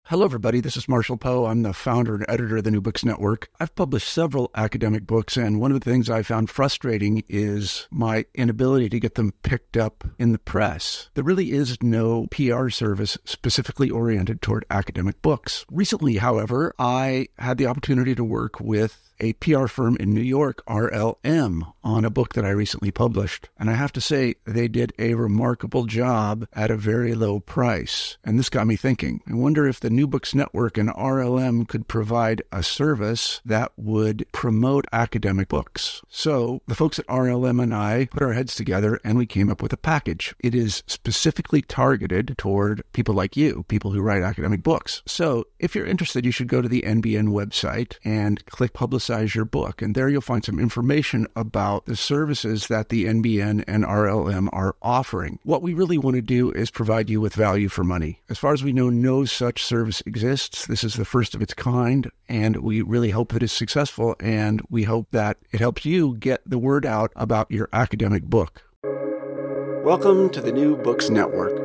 Hello, everybody. This is Marshall Poe. I'm the founder and editor of the New Books Network. I've published several academic books, and one of the things I found frustrating is my inability to get them picked up in the press. There really is no PR service specifically oriented toward academic books. Recently, however, I had the opportunity to work with a PR firm in New York, RLM, on a book that I recently published. And I have to say, they did a remarkable job at a very low price. And this got me thinking. I wonder if the New Books Network and RLM could provide a service that would promote academic books. So the folks at RLM and I put our heads together and we came up with a package. It is specifically targeted toward people like you, people who write academic books. So if you're interested, you should go to the NBN website and click Publicize Your Book. And there you'll find some information about the services that the NBN and RLM are offering. What we really want to do is provide you with value for money. As far as we know, no such service exists. This is the first of its kind, and we really hope that it's successful, and we hope that it helps you get the word out about your academic book. Welcome to the New Books Network.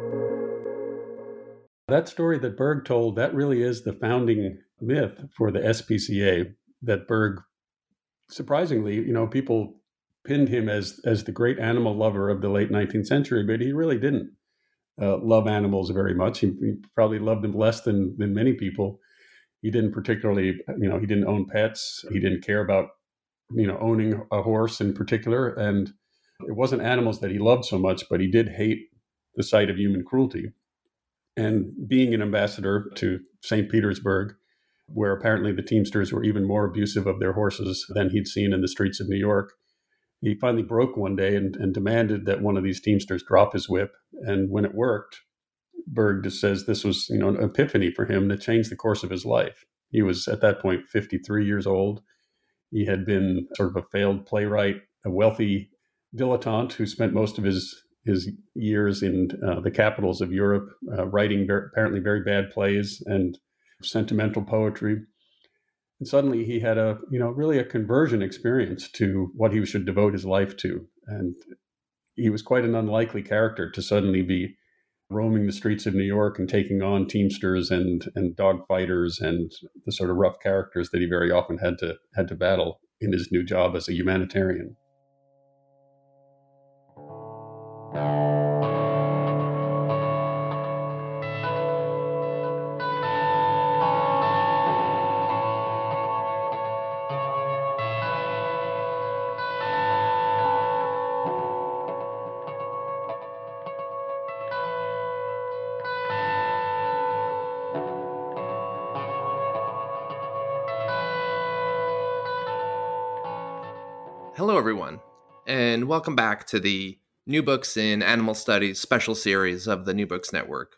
That story that Berg told, that really is the founding myth for the SPCA, that Berg, surprisingly, people pinned him as the great animal lover of the late 19th century, but he really didn't love animals very much. He probably loved them less than many people. He didn't particularly, he didn't own pets. He didn't care about, owning a horse in particular. And it wasn't animals that he loved so much, but he did hate the sight of human cruelty. And being an ambassador to St. Petersburg, where apparently the Teamsters were even more abusive of their horses than he'd seen in the streets of New York, he finally broke one day and demanded that one of these Teamsters drop his whip. And when it worked, Berg just says this was, an epiphany for him that changed the course of his life. He was at that point 53 years old. He had been sort of a failed playwright, a wealthy dilettante who spent most of his years in the capitals of Europe, writing apparently very bad plays and sentimental poetry. And suddenly he had really a conversion experience to what he should devote his life to. And he was quite an unlikely character to suddenly be roaming the streets of New York and taking on Teamsters and dog fighters and the sort of rough characters that he very often had to battle in his new job as a humanitarian. Hello, everyone, and welcome back to the New Books in Animal Studies special series of the New Books Network.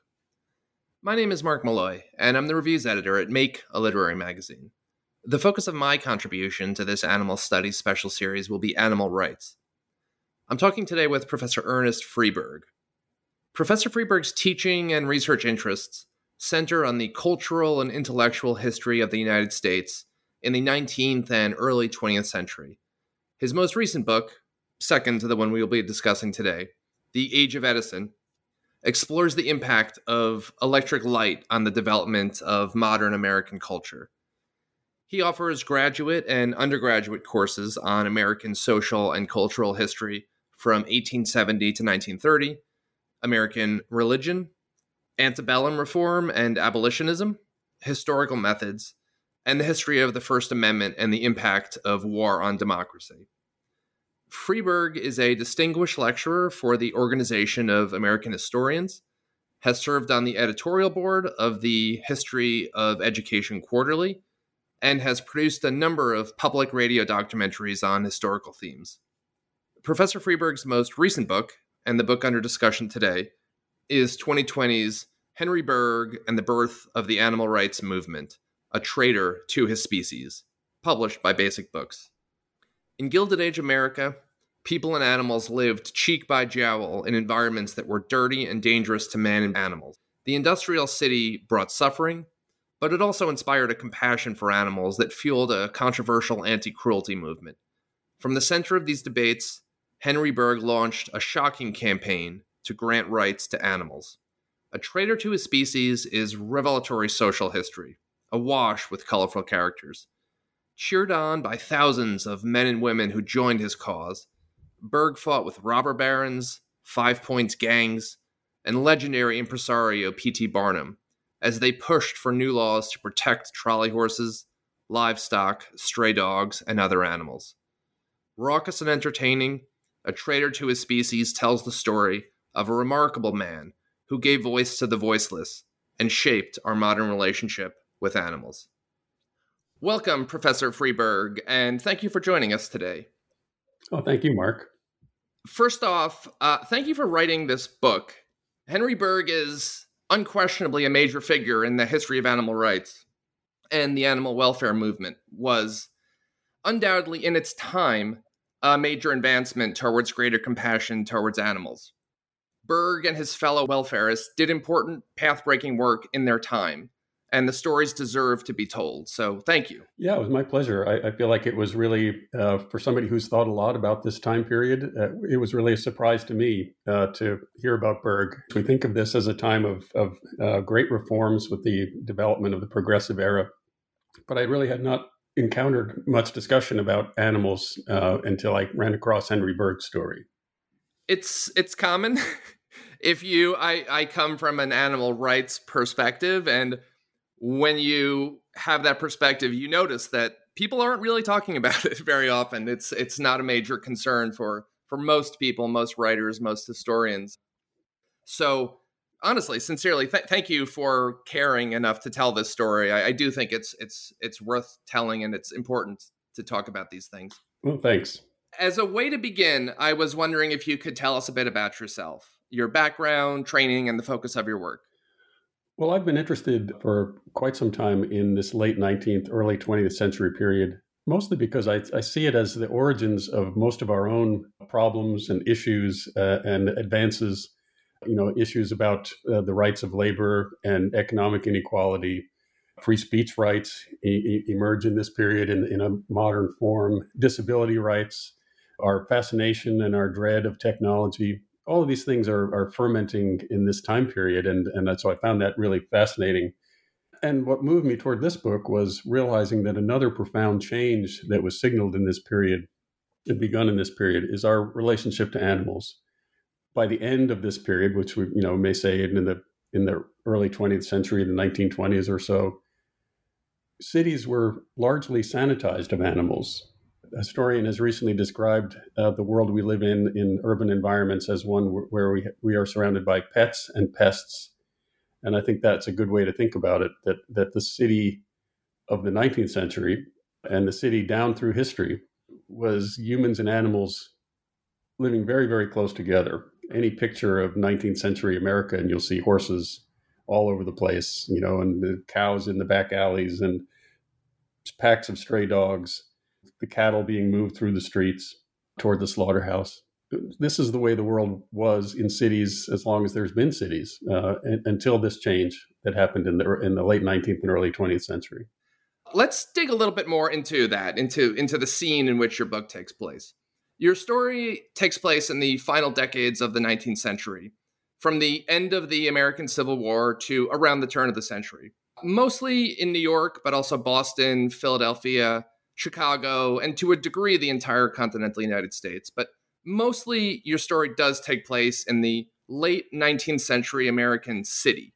My name is Mark Malloy, and I'm the reviews editor at Make, a literary magazine. The focus of my contribution to this animal studies special series will be animal rights. I'm talking today with Professor Ernest Freeberg. Professor Freeberg's teaching and research interests center on the cultural and intellectual history of the United States in the 19th and early 20th century. His most recent book, second to the one we will be discussing today, The Age of Edison, explores the impact of electric light on the development of modern American culture. He offers graduate and undergraduate courses on American social and cultural history from 1870 to 1930, American religion, antebellum reform and abolitionism, historical methods, and the history of the First Amendment and the impact of war on democracy. Freeberg is a distinguished lecturer for the Organization of American Historians, has served on the editorial board of the History of Education Quarterly, and has produced a number of public radio documentaries on historical themes. Professor Freeberg's most recent book, and the book under discussion today, is 2020's Henry Berg and the Birth of the Animal Rights Movement, A Traitor to His Species, published by Basic Books. In Gilded Age America, people and animals lived cheek by jowl in environments that were dirty and dangerous to man and animals. The industrial city brought suffering, but it also inspired a compassion for animals that fueled a controversial anti-cruelty movement. From the center of these debates, Henry Berg launched a shocking campaign to grant rights to animals. A Traitor to His Species is revelatory social history, awash with colorful characters. Cheered on by thousands of men and women who joined his cause, Berg fought with robber barons, Five Points gangs, and legendary impresario P.T. Barnum as they pushed for new laws to protect trolley horses, livestock, stray dogs, and other animals. Raucous and entertaining, A Traitor to His Species tells the story of a remarkable man who gave voice to the voiceless and shaped our modern relationship with animals. Welcome, Professor Freeberg, and thank you for joining us today. Oh, thank you, Mark. First off, thank you for writing this book. Henry Berg is unquestionably a major figure in the history of animal rights, and the animal welfare movement was undoubtedly, in its time, a major advancement towards greater compassion towards animals. Berg and his fellow welfarists did important path-breaking work in their time, and the stories deserve to be told. So thank you. Yeah, it was my pleasure. I feel like it was really, for somebody who's thought a lot about this time period, it was really a surprise to me to hear about Berg. We think of this as a time of great reforms with the development of the progressive era, but I really had not encountered much discussion about animals until I ran across Henry Berg's story. It's common. I come from an animal rights perspective, and when you have that perspective, you notice that people aren't really talking about it very often. It's not a major concern for most people, most writers, most historians. So honestly, sincerely, thank you for caring enough to tell this story. I do think it's worth telling, and it's important to talk about these things. Well, thanks. As a way to begin, I was wondering if you could tell us a bit about yourself, your background, training, and the focus of your work. Well, I've been interested for quite some time in this late 19th, early 20th century period, mostly because I see it as the origins of most of our own problems and issues and advances, issues about the rights of labor and economic inequality. Free speech rights emerge in this period in a modern form, disability rights, our fascination and our dread of technology. All of these things are fermenting in this time period, and so I found that really fascinating. And what moved me toward this book was realizing that another profound change that was signaled in this period, and begun in this period, is our relationship to animals. By the end of this period, which we may say in the early 20th century, the 1920s or so, cities were largely sanitized of animals. A historian has recently described the world we live in urban environments as one where we are surrounded by pets and pests. And I think that's a good way to think about it, that the city of the 19th century and the city down through history was humans and animals living very, very close together. Any picture of 19th century America, and you'll see horses all over the place, and the cows in the back alleys and packs of stray dogs, the cattle being moved through the streets toward the slaughterhouse. This is the way the world was in cities as long as there's been cities, until this change that happened in the late 19th and early 20th century. Let's dig a little bit more into that, into the scene in which your book takes place. Your story takes place in the final decades of the 19th century, from the end of the American Civil War to around the turn of the century. Mostly in New York, but also Boston, Philadelphia, Chicago, and to a degree, the entire continental United States. But mostly your story does take place in the late 19th century American city.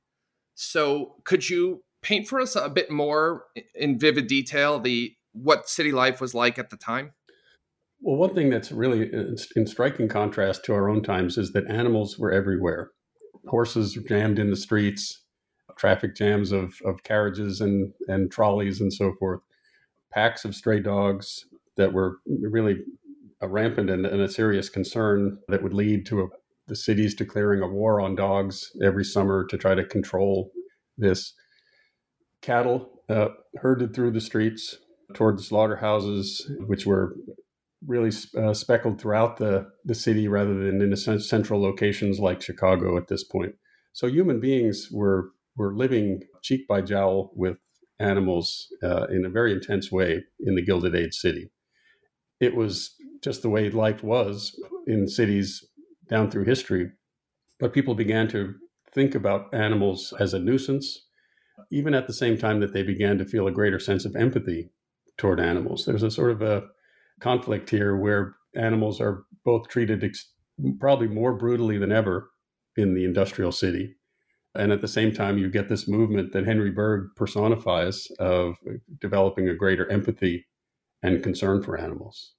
So could you paint for us a bit more in vivid detail what city life was like at the time? Well, one thing that's really in striking contrast to our own times is that animals were everywhere. Horses jammed in the streets, traffic jams of carriages and trolleys and so forth. Packs of stray dogs that were really rampant and a serious concern that would lead to the cities declaring a war on dogs every summer to try to control this. Cattle herded through the streets toward the slaughterhouses, which were really speckled throughout the city rather than in central locations like Chicago at this point. So human beings were living cheek by jowl with animals in a very intense way in the Gilded Age city. It was just the way life was in cities down through history, but people began to think about animals as a nuisance, even at the same time that they began to feel a greater sense of empathy toward animals. There's a sort of a conflict here where animals are both treated probably more brutally than ever in the industrial city. And at the same time, you get this movement that Henry Bergh personifies of developing a greater empathy and concern for animals.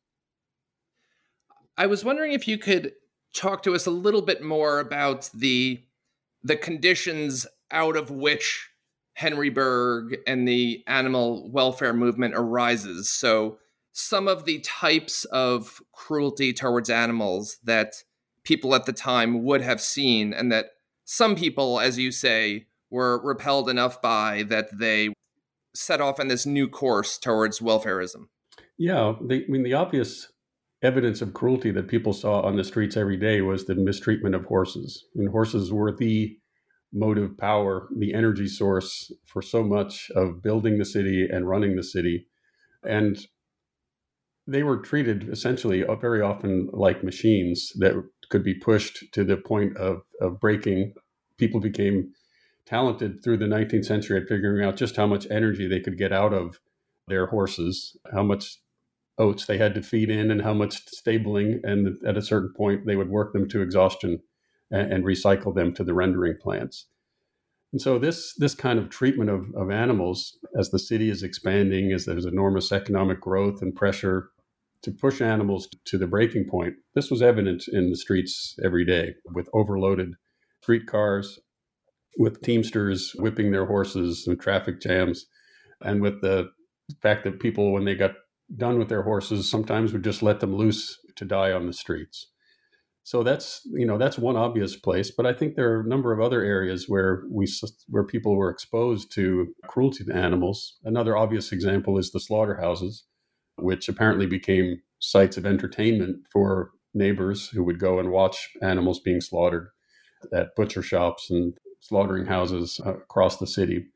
I was wondering if you could talk to us a little bit more about the conditions out of which Henry Bergh and the animal welfare movement arises. So some of the types of cruelty towards animals that people at the time would have seen, and that some people, as you say, were repelled enough by that they set off on this new course towards welfarism. Yeah, the obvious evidence of cruelty that people saw on the streets every day was the mistreatment of horses. And horses were the motive power, the energy source for so much of building the city and running the city. And they were treated essentially very often like machines that could be pushed to the point of breaking. People became talented through the 19th century at figuring out just how much energy they could get out of their horses, how much oats they had to feed in and how much stabling. And at a certain point, they would work them to exhaustion and recycle them to the rendering plants. And so this kind of treatment of animals, as the city is expanding, as there's enormous economic growth and pressure to push animals to the breaking point, this was evident in the streets every day with overloaded streetcars, with teamsters whipping their horses and traffic jams, and with the fact that people, when they got done with their horses, sometimes would just let them loose to die on the streets. So that's one obvious place, but I think there are a number of other areas where people were exposed to cruelty to animals. Another obvious example is the slaughterhouses, which apparently became sites of entertainment for neighbors who would go and watch animals being slaughtered at butcher shops and slaughtering houses across the city.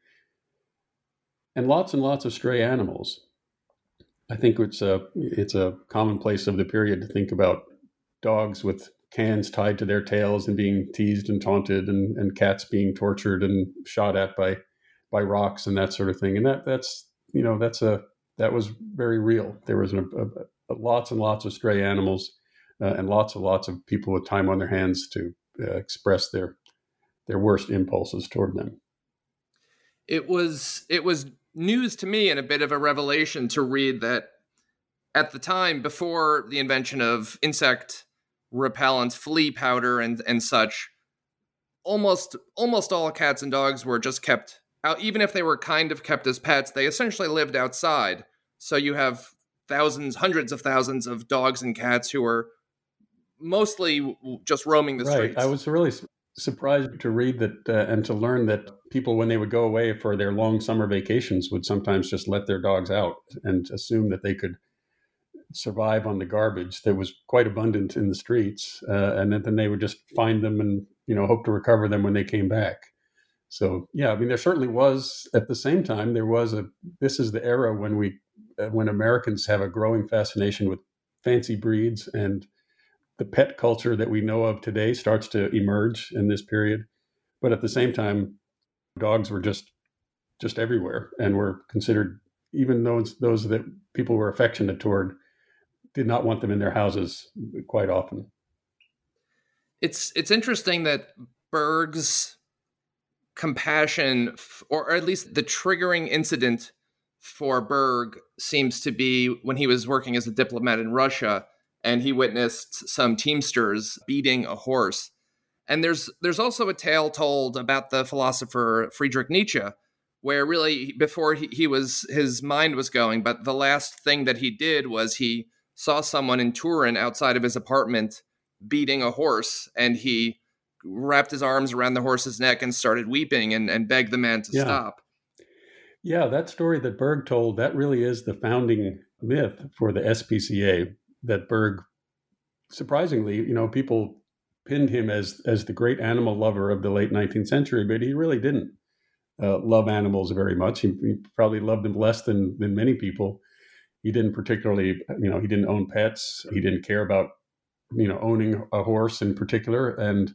And lots of stray animals. I think it's a commonplace of the period to think about dogs with cans tied to their tails and being teased and taunted, and cats being tortured and shot at by rocks and that sort of thing. And that was very real. There was lots and lots of stray animals and lots of people with time on their hands to express their worst impulses toward them. It was news to me and a bit of a revelation to read that at the time, before the invention of insect repellent, flea powder, and such, almost all cats and dogs were just kept out. Even if they were kind of kept as pets, they essentially lived outside. So you have hundreds of thousands of dogs and cats who are mostly just roaming the streets. Right. I was really surprised to read that and to learn that people, when they would go away for their long summer vacations, would sometimes just let their dogs out and assume that they could survive on the garbage that was quite abundant in the streets, and then they would just find them and hope to recover them when they came back. So yeah, I mean, there certainly was, at the same time, this is the era when Americans have a growing fascination with fancy breeds, and the pet culture that we know of today starts to emerge in this period. But at the same time, dogs were just everywhere and were considered, even those that people were affectionate toward, did not want them in their houses quite often. It's interesting that Bergh's compassion, or at least the triggering incident for Bergh, seems to be when he was working as a diplomat in Russia, and he witnessed some teamsters beating a horse. And there's also a tale told about the philosopher Friedrich Nietzsche, where really before his mind was going, but the last thing that he did was he saw someone in Turin outside of his apartment beating a horse, and he wrapped his arms around the horse's neck and started weeping and begged the man to stop. Yeah, that story that Bergh told, that really is the founding myth for the SPCA, that Bergh, surprisingly, people pinned him as the great animal lover of the late 19th century, but he really didn't love animals very much. He probably loved them less than many people. He didn't particularly, he didn't own pets. He didn't care about, owning a horse in particular. And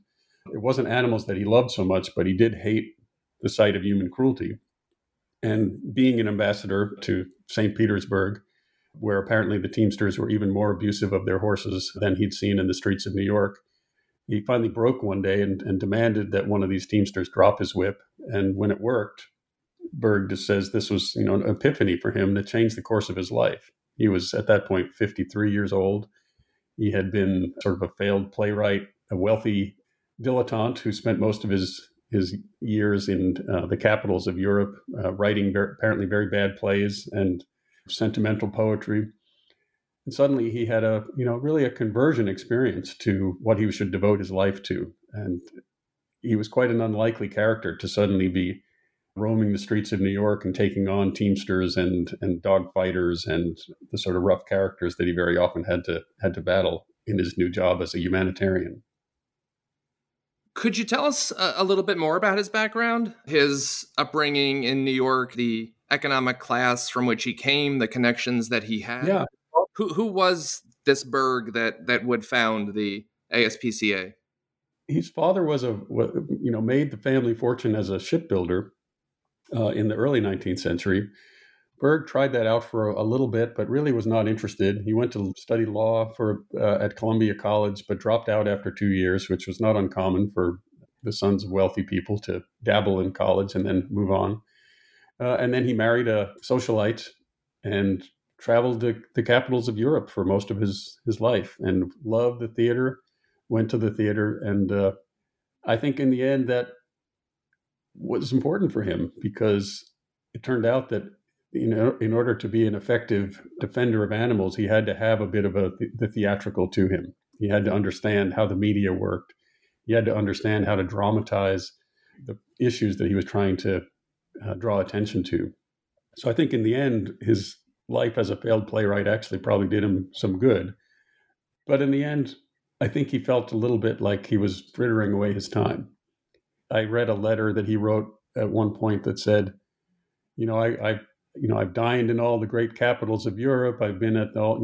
It wasn't animals that he loved so much, but he did hate the sight of human cruelty. And being an ambassador to St. Petersburg, where apparently the Teamsters were even more abusive of their horses than he'd seen in the streets of New York, he finally broke one day and demanded that one of these Teamsters drop his whip. And when it worked, Berg just says this was, an epiphany for him that changed the course of his life. He was at that point 53 years old. He had been sort of a failed playwright, a wealthy dilettante who spent most of his years in the capitals of Europe, writing apparently very bad plays and sentimental poetry. And suddenly he had really a conversion experience to what he should devote his life to. And he was quite an unlikely character to suddenly be roaming the streets of New York and taking on Teamsters and dog fighters and the sort of rough characters that he very often had to battle in his new job as a humanitarian. Could you tell us a little bit more about his background, his upbringing in New York, the economic class from which he came, the connections that he had? Yeah. Who was this Berg that would found the ASPCA? His father was made the family fortune as a shipbuilder in the early 19th century. Berg tried that out for a little bit, but really was not interested. He went to study law at Columbia College, but dropped out after 2 years, which was not uncommon for the sons of wealthy people to dabble in college and then move on. And then he married a socialite and traveled to the capitals of Europe for most of his life and loved the theater, went to the theater. And I think in the end that was important for him because it turned out that in order to be an effective defender of animals, he had to have a bit of the theatrical to him. He had to understand how the media worked. He had to understand how to dramatize the issues that he was trying to draw attention to. So I think in the end, his life as a failed playwright actually probably did him some good. But in the end, I think he felt a little bit like he was frittering away his time. I read a letter that he wrote at one point that said, I've dined in all the great capitals of Europe. I've been at all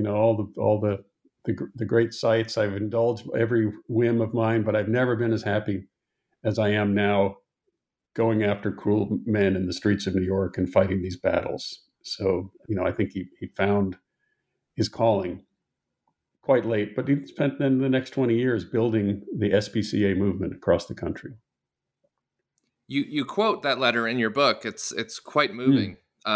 the great sites. I've indulged every whim of mine, but I've never been as happy as I am now going after cruel men in the streets of New York and fighting these battles. So, I think he found his calling quite late, but he spent then the next 20 years building the SPCA movement across the country. You quote that letter in your book. It's quite moving.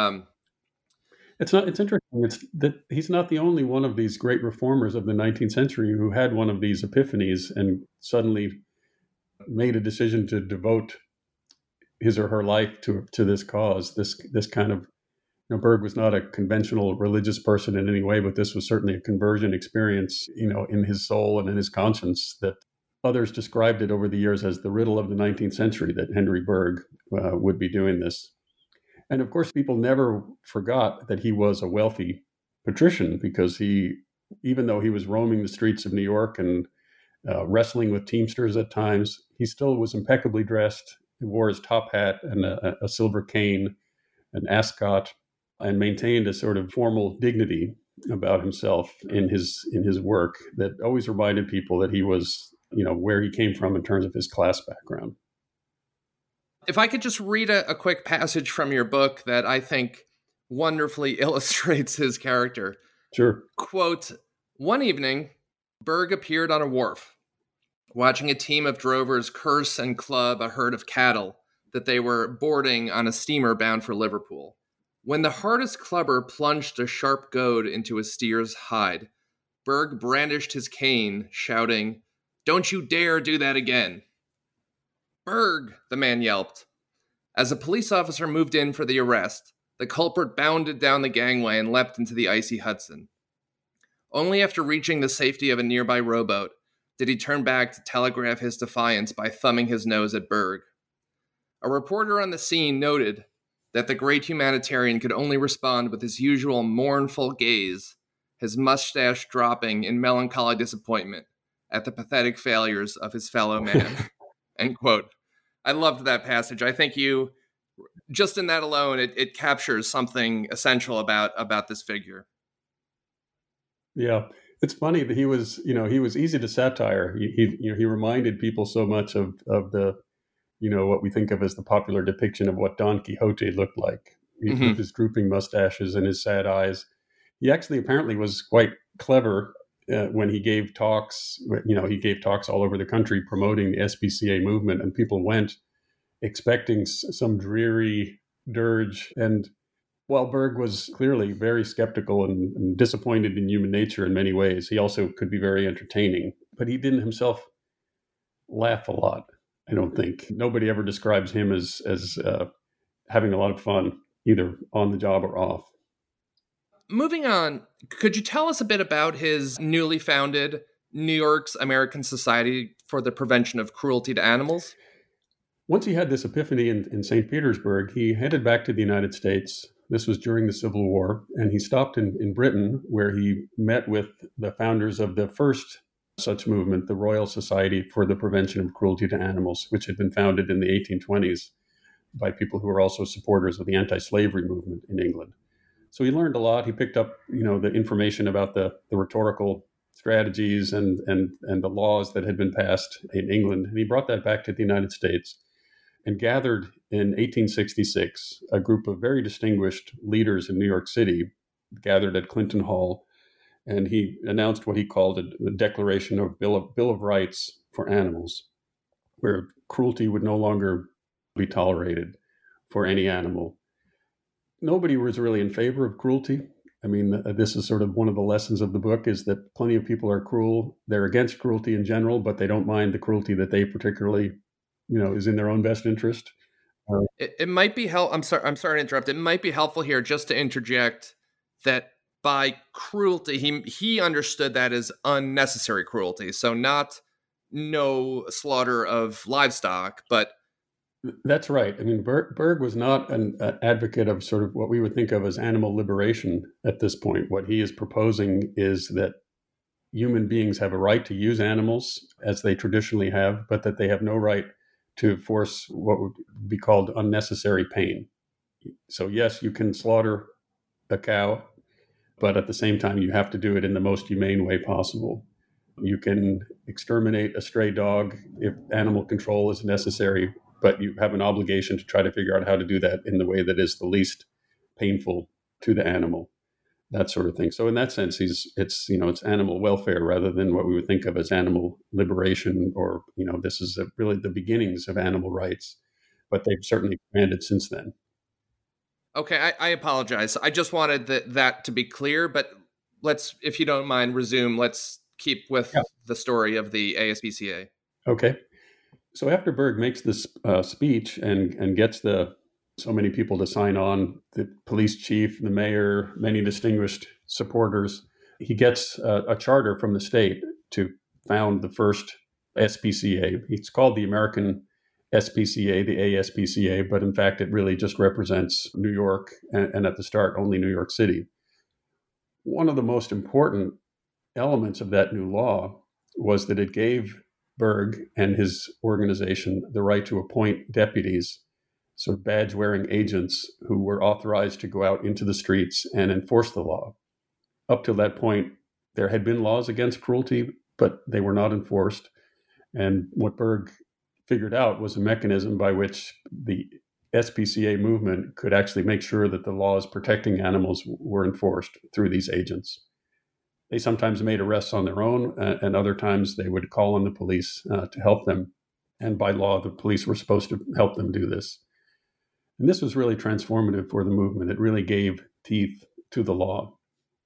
It's interesting. It's that he's not the only one of these great reformers of the 19th century who had one of these epiphanies and suddenly made a decision to devote his or her life to this cause. This kind of, Berg was not a conventional religious person in any way, but this was certainly a conversion experience, in his soul and in his conscience that others described it over the years as the riddle of the 19th century, that Henry Berg would be doing this. And of course, people never forgot that he was a wealthy patrician because even though he was roaming the streets of New York and wrestling with Teamsters at times, he still was impeccably dressed. He wore his top hat and a silver cane, an ascot, and maintained a sort of formal dignity about himself in his work that always reminded people that he was, where he came from in terms of his class background. If I could just read a quick passage from your book that I think wonderfully illustrates his character. Sure. Quote, "One evening, Berg appeared on a wharf, watching a team of drovers curse and club a herd of cattle that they were boarding on a steamer bound for Liverpool. When the hardest clubber plunged a sharp goad into a steer's hide, Berg brandished his cane, shouting, 'Don't you dare do that again!' 'Berg!' the man yelped. As a police officer moved in for the arrest, the culprit bounded down the gangway and leapt into the icy Hudson. Only after reaching the safety of a nearby rowboat did he turn back to telegraph his defiance by thumbing his nose at Berg. A reporter on the scene noted that the great humanitarian could only respond with his usual mournful gaze, his mustache dropping in melancholy disappointment at the pathetic failures of his fellow man." End quote. I loved that passage. I think just in that alone, it captures something essential about this figure. Yeah. It's funny that he was easy to satire. He reminded people so much of the, what we think of as the popular depiction of what Don Quixote looked like, with his drooping mustaches and his sad eyes. He actually apparently was quite clever when he gave talks. He gave talks all over the country promoting the SPCA movement, and people went expecting some dreary dirge. And while Berg was clearly very skeptical and disappointed in human nature in many ways, he also could be very entertaining. But he didn't himself laugh a lot, I don't think. Nobody ever describes him as having a lot of fun, either on the job or off. Moving on, could you tell us a bit about his newly founded New York's American Society for the Prevention of Cruelty to Animals? Once he had this epiphany in St. Petersburg, he headed back to the United States. This was during the Civil War, and he stopped in Britain, where he met with the founders of the first such movement, the Royal Society for the Prevention of Cruelty to Animals, which had been founded in the 1820s by people who were also supporters of the anti-slavery movement in England. So he learned a lot. He picked up, the information about the rhetorical strategies and the laws that had been passed in England, and he brought that back to the United States and gathered in 1866 a group of very distinguished leaders in New York City, gathered at Clinton Hall, and he announced what he called the Declaration of Bill of Rights for Animals, where cruelty would no longer be tolerated for any animal. Nobody was really in favor of cruelty. I mean, this is sort of one of the lessons of the book, is that plenty of people are cruel. They're against cruelty in general, but they don't mind the cruelty that they particularly, is in their own best interest. It might be I'm sorry to interrupt. It might be helpful here just to interject that by cruelty, he understood that as unnecessary cruelty. So not no slaughter of livestock, but... That's right. I mean, Berg was not an advocate of sort of what we would think of as animal liberation at this point. What he is proposing is that human beings have a right to use animals as they traditionally have, but that they have no right to force what would be called unnecessary pain. So yes, you can slaughter a cow, but at the same time, you have to do it in the most humane way possible. You can exterminate a stray dog if animal control is necessary, but you have an obligation to try to figure out how to do that in the way that is the least painful to the animal, that sort of thing. So in that sense, it's animal welfare rather than what we would think of as animal liberation, or, this is really the beginnings of animal rights, but they've certainly expanded since then. Okay, I apologize. I just wanted that to be clear, but let's, if you don't mind, resume. Let's keep with the story of the ASPCA. Okay. So after Berg makes this speech and gets so many people to sign on, the police chief, the mayor, many distinguished supporters, he gets a charter from the state to found the first SPCA. It's called the American SPCA, the ASPCA, but in fact, it really just represents New York, and at the start, only New York City. One of the most important elements of that new law was that it gave Berg and his organization the right to appoint deputies, sort of badge-wearing agents who were authorized to go out into the streets and enforce the law. Up to that point, there had been laws against cruelty, but they were not enforced. And what Berg figured out was a mechanism by which the SPCA movement could actually make sure that the laws protecting animals were enforced through these agents. They sometimes made arrests on their own, and other times they would call on the police to help them. And by law, the police were supposed to help them do this. And this was really transformative for the movement. It really gave teeth to the law.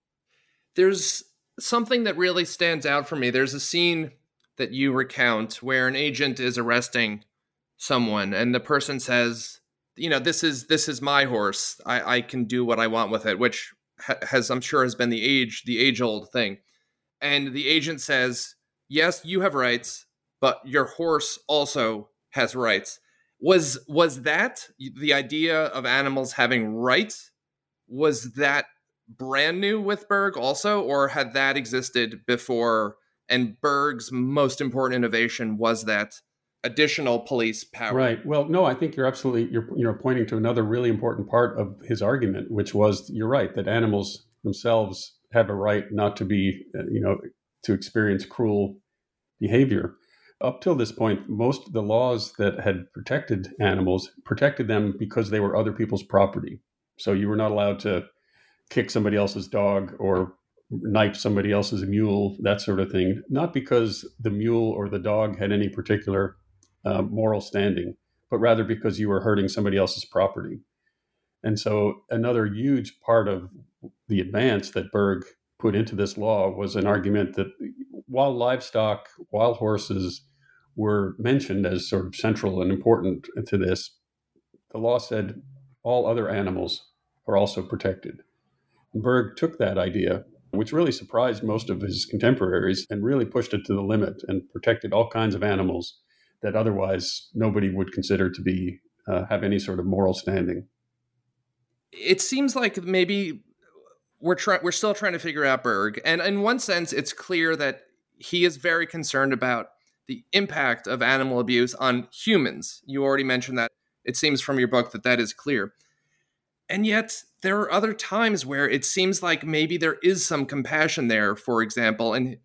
There's something that really stands out for me. There's a scene that you recount where an agent is arresting someone, and the person says, this is my horse. I can do what I want with it, which I'm sure has been the age-old thing. And the agent says, yes, you have rights, but your horse also has rights. Was that the idea of animals having rights? Was that brand new with Berg also, or had that existed before? And Berg's most important innovation was that additional police power. Right. Well, no, I think you're pointing to another really important part of his argument, which was, you're right, that animals themselves have a right not to be, to experience cruel behavior. Up till this point, most of the laws that had protected animals protected them because they were other people's property. So you were not allowed to kick somebody else's dog or knife somebody else's mule, that sort of thing. Not because the mule or the dog had any particular moral standing, but rather because you were hurting somebody else's property. And so another huge part of the advance that Berg put into this law was an argument that while livestock, wild horses were mentioned as sort of central and important to this, the law said all other animals are also protected. And Berg took that idea, which really surprised most of his contemporaries, and really pushed it to the limit and protected all kinds of animals that otherwise nobody would consider to be have any sort of moral standing. It seems like maybe we're still trying to figure out Berg, and in one sense, it's clear that he is very concerned about the impact of animal abuse on humans. You already mentioned that. It seems from your book that is clear. And yet, there are other times where it seems like maybe there is some compassion there. For example, in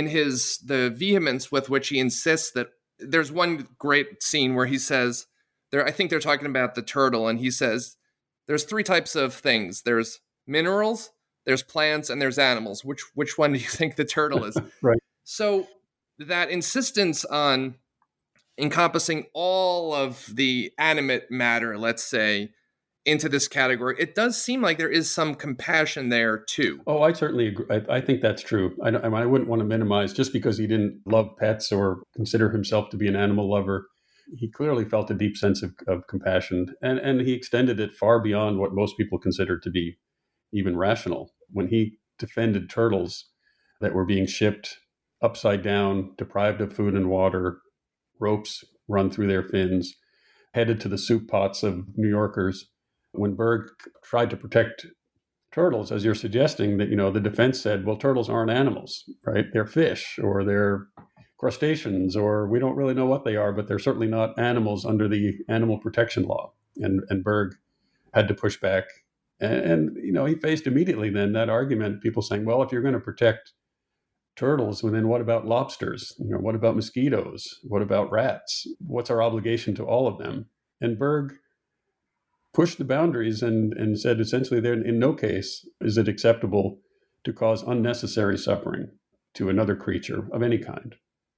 the vehemence with which he insists that there's one great scene where he says, I think they're talking about the turtle, and he says, there's three types of things. There's minerals, there's plants, and there's animals. Which one do you think the turtle is? Right. So that insistence on encompassing all of the animate matter, let's say, into this category, it does seem like there is some compassion there too. Oh, I certainly agree. I think that's true. I wouldn't want to minimize just because he didn't love pets or consider himself to be an animal lover. He clearly felt a deep sense of compassion, and he extended it far beyond what most people consider to be even rational. When he defended turtles that were being shipped upside down, deprived of food and water, ropes run through their fins, headed to the soup pots of New Yorkers. When Berg tried to protect turtles, as you're suggesting, that, the defense said, well, turtles aren't animals, right? They're fish, or they're crustaceans, or we don't really know what they are, but they're certainly not animals under the animal protection law. And Berg had to push back. And he faced immediately then that argument, people saying, well, if you're going to protect turtles, well, then what about lobsters? What about mosquitoes? What about rats? What's our obligation to all of them? And Berg pushed the boundaries and said essentially there in no case is it acceptable to cause unnecessary suffering to another creature of any kind.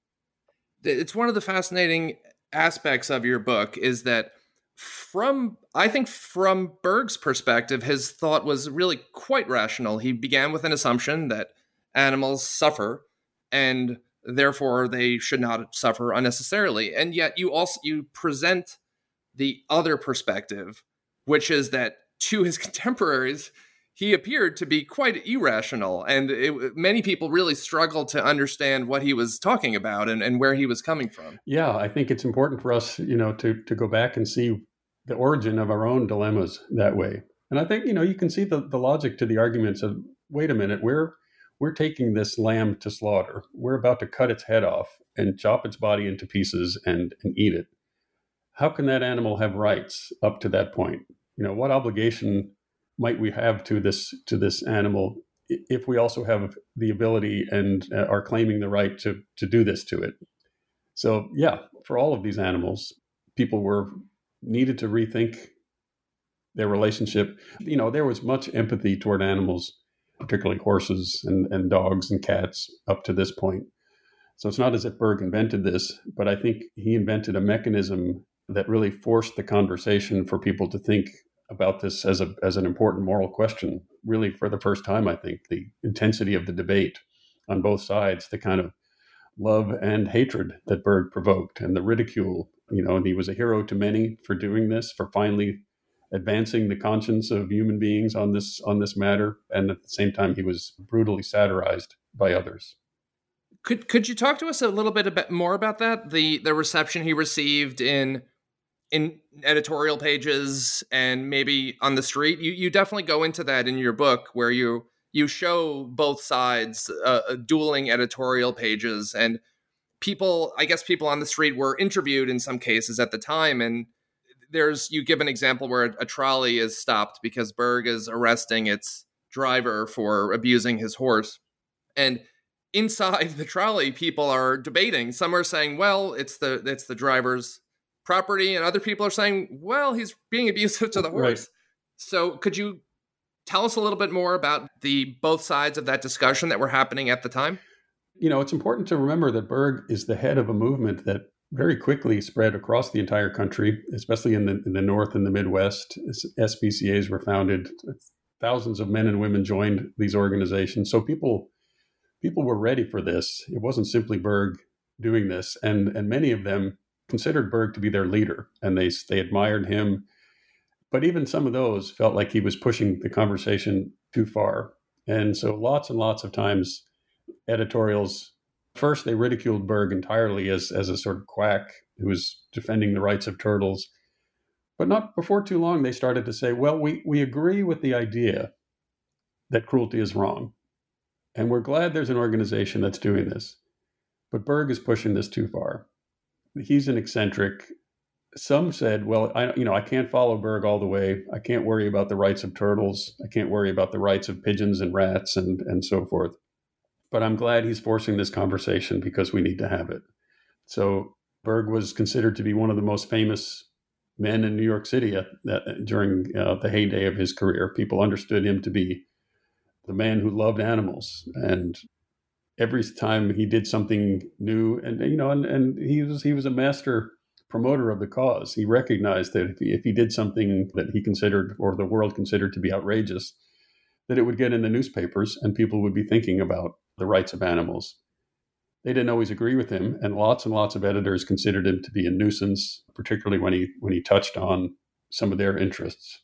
It's one of the fascinating aspects of your book is that from Berg's perspective, his thought was really quite rational. He began with an assumption that animals suffer and therefore they should not suffer unnecessarily. And yet you present the other perspective, which is that to his contemporaries, he appeared to be quite irrational. And many people really struggled to understand what he was talking about and where he was coming from. Yeah, I think it's important for us, to go back and see the origin of our own dilemmas that way. And I think, you can see the logic to the arguments of, wait a minute, we're taking this lamb to slaughter. We're about to cut its head off and chop its body into pieces and eat it. How can that animal have rights up to that point? What obligation might we have to this animal if we also have the ability and are claiming the right to do this to it? So yeah, for all of these animals, people needed to rethink their relationship. There was much empathy toward animals, particularly horses and dogs and cats up to this point. So it's not as if Berg invented this, but I think he invented a mechanism that really forced the conversation for people to think about this as an important moral question, really for the first time. I think the intensity of the debate on both sides, the kind of love and hatred that Berg provoked, and the ridicule, and he was a hero to many for doing this, for finally advancing the conscience of human beings on this matter. And at the same time, he was brutally satirized by others. Could you talk to us a little bit more about that? The reception he received in editorial pages and maybe on the street. You definitely go into that in your book, where you show both sides dueling editorial pages, and people on the street were interviewed in some cases at the time. And you give an example where a trolley is stopped because Berg is arresting its driver for abusing his horse. And inside the trolley, people are debating. Some are saying, well, it's the driver's property, and other people are saying, well, he's being abusive to the horse. Right. So could you tell us a little bit more about the both sides of that discussion that were happening at the time? It's important to remember that Berg is the head of a movement that very quickly spread across the entire country, especially in the North and the Midwest. SPCAs were founded. Thousands of men and women joined these organizations. So people were ready for this. It wasn't simply Berg doing this. And many of them considered Berg to be their leader, and they admired him. But even some of those felt like he was pushing the conversation too far. And so lots and lots of times, editorials, first they ridiculed Berg entirely as a sort of quack who was defending the rights of turtles. But not before too long, they started to say, well, we agree with the idea that cruelty is wrong. And we're glad there's an organization that's doing this. But Berg is pushing this too far. He's an eccentric. Some said, well, I can't follow Berg all the way. I can't worry about the rights of turtles. I can't worry about the rights of pigeons and rats and so forth. But I'm glad he's forcing this conversation because we need to have it. So Berg was considered to be one of the most famous men in New York City during the heyday of his career. People understood him to be the man who loved animals. And every time he did something new, and he was a master promoter of the cause. He recognized that if he did something that he considered, or the world considered, to be outrageous, that it would get in the newspapers and people would be thinking about the rights of animals. They didn't always agree with him, and lots of editors considered him to be a nuisance, particularly when he touched on some of their interests.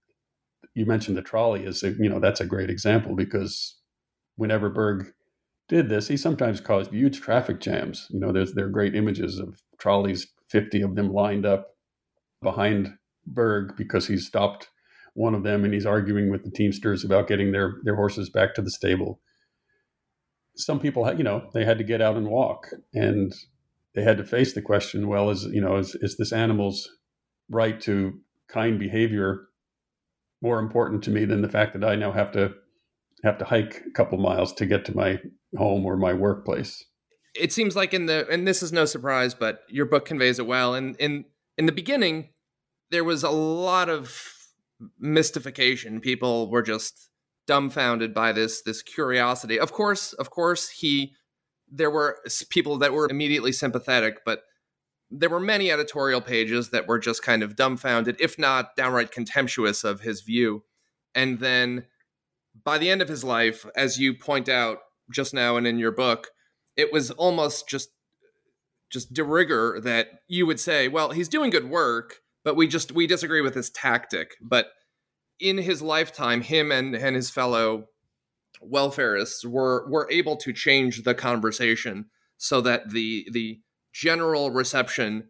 You mentioned the trolley that's a great example, because whenever Berg did this, he sometimes caused huge traffic jams. There are great images of trolleys, 50 of them lined up behind Berg because he stopped one of them and he's arguing with the Teamsters about getting their horses back to the stable. Some people, they had to get out and walk, and they had to face the question, well, is this animal's right to kind behavior more important to me than the fact that I now have to hike a couple miles to get to my home or my workplace? It seems like and this is no surprise, but your book conveys it well. And in the beginning, there was a lot of mystification. People were just dumbfounded by this curiosity. Of course, there were people that were immediately sympathetic, but there were many editorial pages that were just kind of dumbfounded, if not downright contemptuous of his view. And then by the end of his life, as you point out just now and in your book, it was almost just de rigueur that you would say, well, he's doing good work, but we disagree with his tactic. But in his lifetime, him and his fellow welfarists were able to change the conversation so that the general reception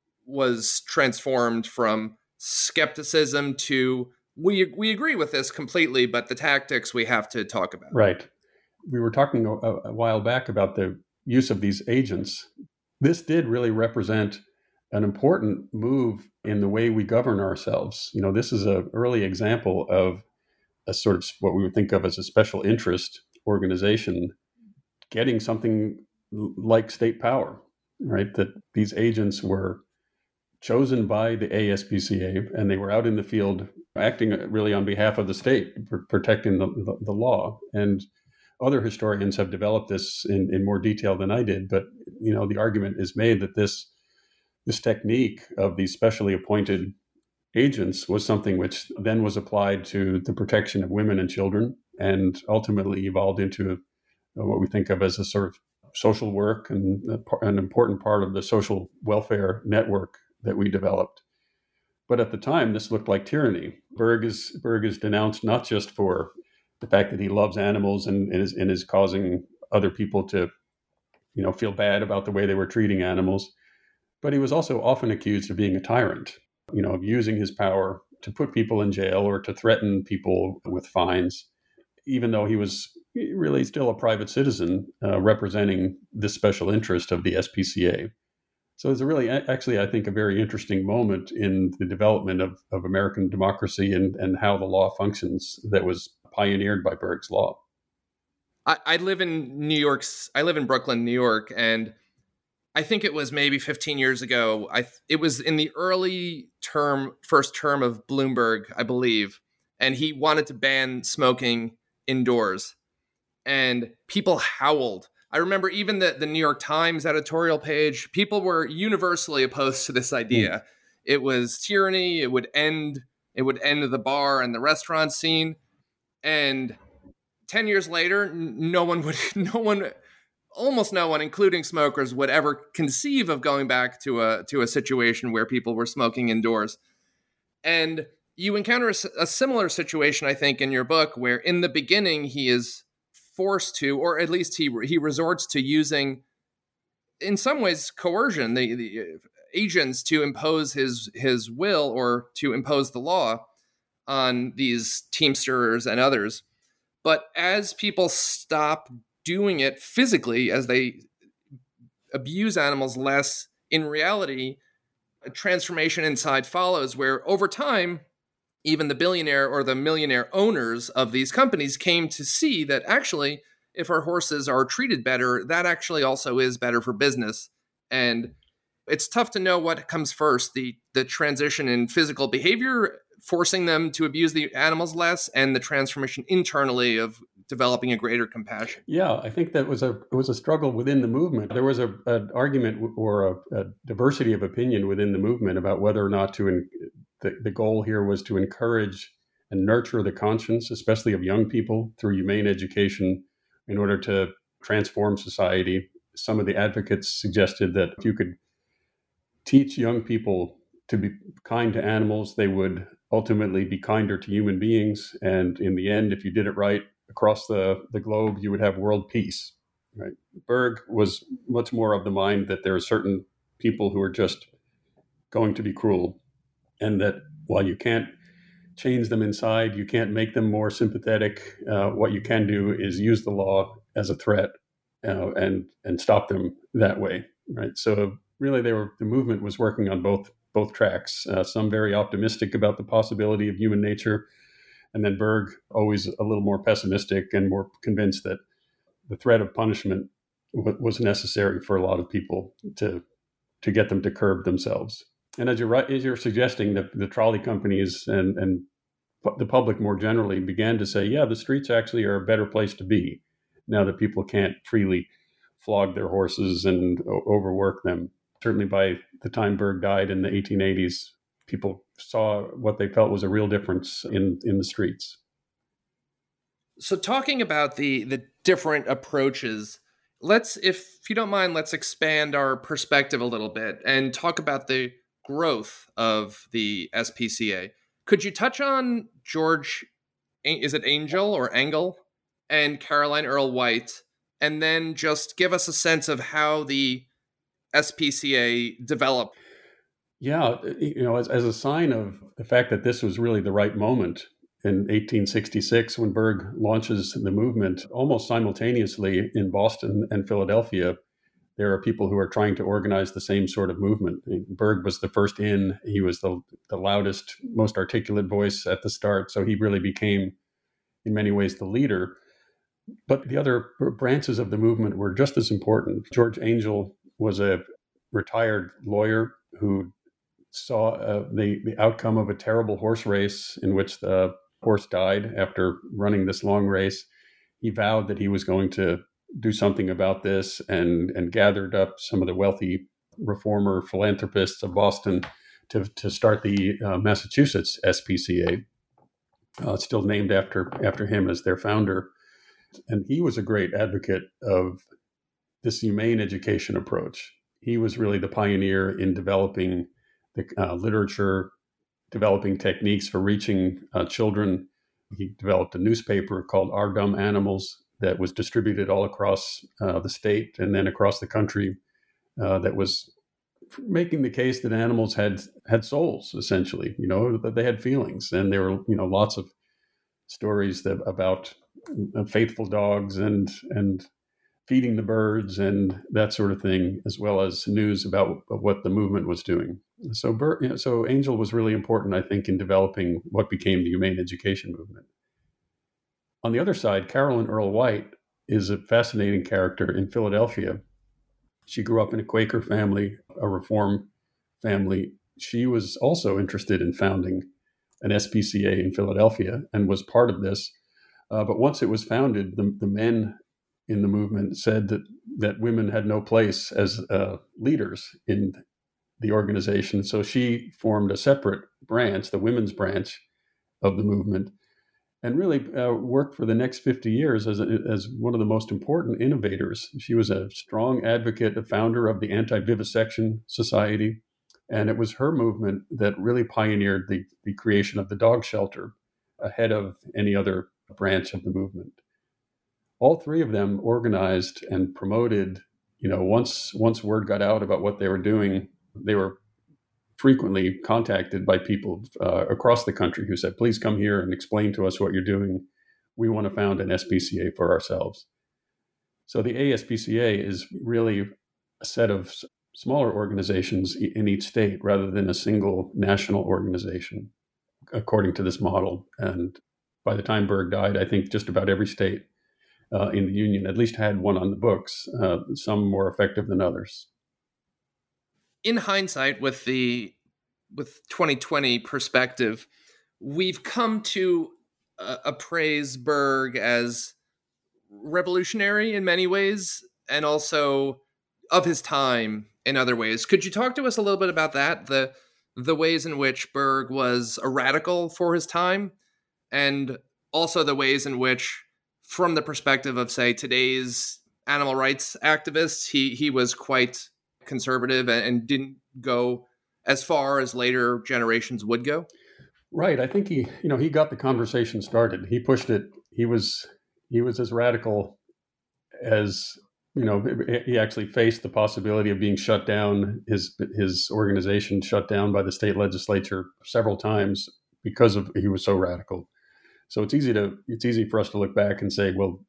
was transformed from skepticism to we agree with this completely, but the tactics we have to talk about. Right. We were talking a while back about the use of these agents. This did really represent an important move in the way we govern ourselves. This is an early example of a sort of what we would think of as a special interest organization getting something like state power, right? That these agents were chosen by the ASPCA, and they were out in the field acting really on behalf of the state, protecting the law. And other historians have developed this in more detail than I did, but the argument is made that this technique of these specially appointed agents was something which then was applied to the protection of women and children, and ultimately evolved into what we think of as a sort of social work and an important part of the social welfare network that we developed. But at the time, this looked like tyranny. Berg is denounced not just for the fact that he loves animals and is causing other people to, feel bad about the way they were treating animals, but he was also often accused of being a tyrant, of using his power to put people in jail or to threaten people with fines, even though he was really still a private citizen representing this special interest of the SPCA. So it's really, actually, I think, a very interesting moment in the development of American democracy and how the law functions that was pioneered by Berg's law. I live in New York. I live in Brooklyn, New York, and I think it was maybe 15 years ago. It was in the first term of Bloomberg, I believe, and he wanted to ban smoking indoors, and people howled. I remember even the New York Times editorial page, people were universally opposed to this idea. It was tyranny. It would end the bar and the restaurant scene. And 10 years later, almost no one, including smokers, would ever conceive of going back to a situation where people were smoking indoors. And you encounter a similar situation, I think, in your book, where in the beginning he is forced to, or at least he resorts to using, in some ways, coercion, the agents to impose his will or to impose the law on these Teamsters and others. But as people stop doing it physically, as they abuse animals less, in reality, a transformation inside follows, where over time, even the billionaire or the millionaire owners of these companies came to see that actually, if our horses are treated better, that actually also is better for business. And it's tough to know what comes first, the transition in physical behavior, forcing them to abuse the animals less, and the transformation internally of developing a greater compassion. Yeah, I think that was a struggle within the movement. There was an argument or a diversity of opinion within the movement about whether or not the goal here was to encourage and nurture the conscience, especially of young people, through humane education in order to transform society. Some of the advocates suggested that if you could teach young people to be kind to animals, they would ultimately be kinder to human beings. And in the end, if you did it right across the globe, you would have world peace. Right? Berg was much more of the mind that there are certain people who are just going to be cruel, and that while you can't change them inside, you can't make them more sympathetic. What you can do is use the law as a threat and stop them that way. Right. So really, the movement was working on both tracks. Some very optimistic about the possibility of human nature, and then Berg always a little more pessimistic and more convinced that the threat of punishment was necessary for a lot of people to get them to curb themselves. And as you're suggesting, the trolley companies and the public more generally began to say, yeah, the streets actually are a better place to be now that people can't freely flog their horses and overwork them. Certainly by the time Berg died in the 1880s, people saw what they felt was a real difference in the streets. So talking about the different approaches, if you don't mind, let's expand our perspective a little bit and talk about the growth of the SPCA. Could you touch on George, is it Angell or Engel, and Caroline Earle White, and then just give us a sense of how the SPCA developed? Yeah, as a sign of the fact that this was really the right moment, in 1866, when Berg launches the movement, almost simultaneously in Boston and Philadelphia, there are people who are trying to organize the same sort of movement. Berg was the first in. He was the loudest, most articulate voice at the start. So he really became, in many ways, the leader. But the other branches of the movement were just as important. George Angell was a retired lawyer who saw the outcome of a terrible horse race in which the horse died after running this long race. He vowed that he was going to do something about this and gathered up some of the wealthy reformer philanthropists of Boston to start the Massachusetts SPCA. It's still named after him as their founder. And he was a great advocate of this humane education approach. He was really the pioneer in developing the literature, developing techniques for reaching children. He developed a newspaper called Our Dumb Animals that was distributed all across the state and then across the country, that was making the case that animals had souls, essentially, that they had feelings. And there were, lots of stories about faithful dogs and feeding the birds and that sort of thing, as well as news about what the movement was doing. So Angell was really important, I think, in developing what became the humane education movement. On the other side, Carolyn Earl White is a fascinating character in Philadelphia. She grew up in a Quaker family, a Reform family. She was also interested in founding an SPCA in Philadelphia and was part of this. But once it was founded, the men in the movement said that women had no place as leaders in the organization. So she formed a separate branch, the women's branch of the movement, and really worked for the next 50 years as one of the most important innovators. She was a strong advocate, a founder of the Anti-Vivisection Society, and it was her movement that really pioneered the creation of the dog shelter ahead of any other branch of the movement. All three of them organized and promoted, once word got out about what they were doing, they were frequently contacted by people across the country who said, please come here and explain to us what you're doing. We want to found an SPCA for ourselves. So the ASPCA is really a set of smaller organizations in each state rather than a single national organization, according to this model. And by the time Berg died, I think just about every state in the Union at least had one on the books, some more effective than others. In hindsight, with 2020 perspective, we've come to appraise Berg as revolutionary in many ways and also of his time in other ways. Could you talk to us a little bit about that, the ways in which Berg was a radical for his time, and also the ways in which, from the perspective of, say, today's animal rights activists, he was quite conservative and didn't go as far as later generations would go? Right. I think he got the conversation started. He pushed it. He was as radical as, he actually faced the possibility of being shut down, his organization shut down by the state legislature several times because he was so radical. So it's easy for us to look back and say, well,